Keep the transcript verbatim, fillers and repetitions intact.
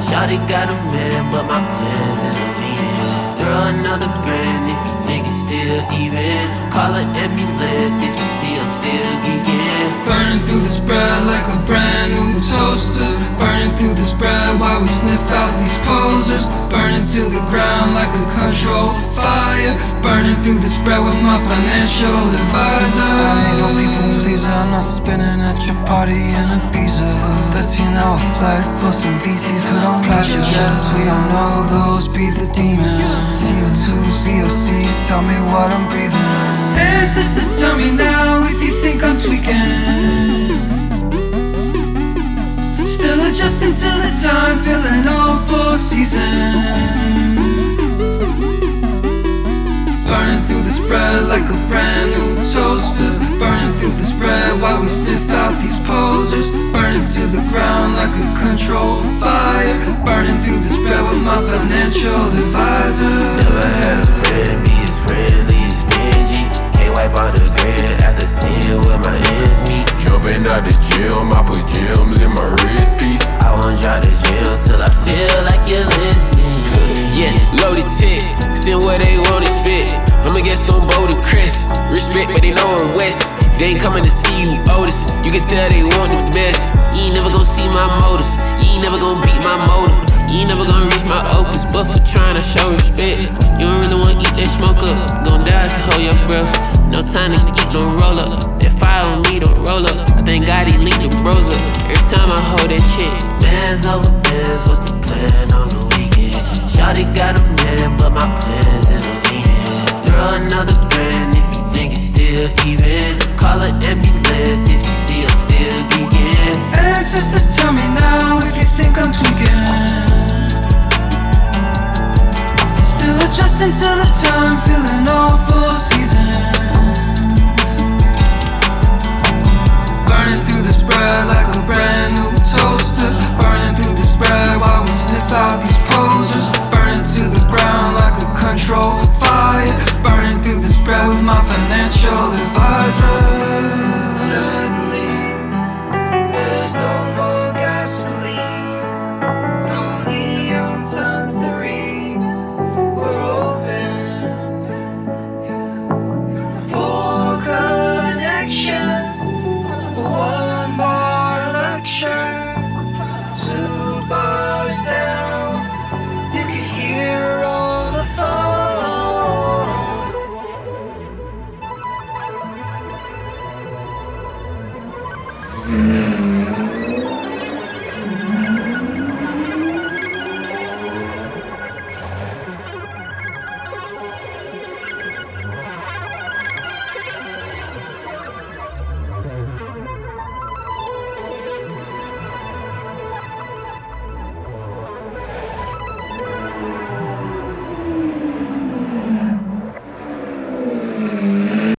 Shawty got a man, but my plans intervening. Throw another grand if you think it's still even. Call an ambulance if you see I'm still geeking. Burning through this bread like a brand new toaster. Burning through this bread while we sniff out these posers. Burning to the ground like a controlled fire. Burning through this bread with my financial advisor. I ain't no people pleaser, I'm not spinning at your party in Ibiza. Thirteen hour flight for some V Cs who don't private jets. We all know those be the demons. C O twos, V O Cs, tell me what I'm breathing. Ancestors, tell me now if you think I'm tweaking. Still adjusting to the time, feeling all four seasons. Burning through this bread like a brand new toaster. Burning through this bread while we sniff out these posers. Burning to the ground like a controlled fire. Burning through this bread with my financial advisor. Never had a friend be as friendly as Benji. Can't wipe out the grid after seeing where my ends meet. Jumping out the gym, I put gems in my wrist piece. I won't drop the gym till I feel like you're listening. Yeah, loaded tick, send where they wanna spit. I'ma get Stone Bold and Chris. Respect, but they know I'm West. They ain't coming to see you, Otis. You can tell they want the best. You ain't never gon' see my motives. You ain't never gon' beat my motive. You ain't never gon' reach my opus, but for trying to show respect. You don't really wanna eat that smoke up. Gon' die if you hold your breath. No time to geek, no roll up. That fire on me, don't roll up. I thank God he linked the bros up. Every time I hold that chick. Bands over bands, what's the plan on the weekend? Shawty got a man, but my plans intervening. Throw another grand if you think it's still even. Call an ambulance if you see I'm still geeking. Ancestors, tell me now if you think I'm tweaking. Still adjusting to the time, feeling all four seasons. Burning through this bread like a brand new toaster. Burning through this bread while we sniff out these posers. Burning to the ground like a controlled fire. Burning through this bread with my financial advisor. Suddenly, there's no more gasoline. No neon signs to read. We're open. Poor connection. One more lecture. Two bars down. You can hear all the phone.